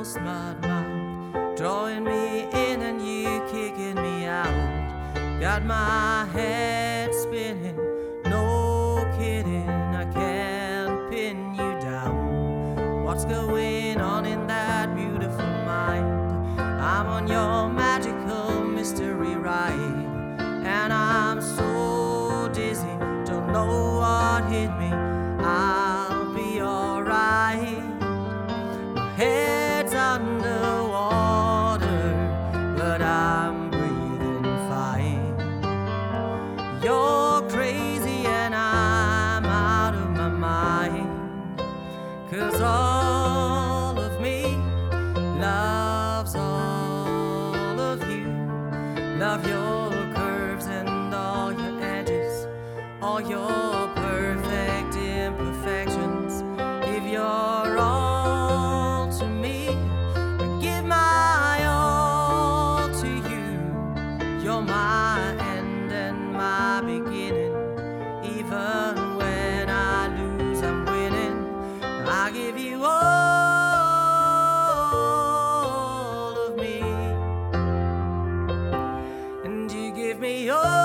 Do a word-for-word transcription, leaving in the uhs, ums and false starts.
smart mouth, drawing me in and you kicking me out. Got my head spinning, no kidding, I can't pin you down. What's going on in that beautiful mind? I'm on your magical mystery ride, and I'm so dizzy, don't know what hit me. I'll be alright. My head's underwater, but I'm breathing fine. You're crazy and I'm out of my mind, 'cause all of me loves all of you. Love your curves and all your edges, all your perfect imperfections. Give your all to me, and give my all to you. You're my end and my beginning. Even when I lose, I'm winning. I give you all of me, and you give me all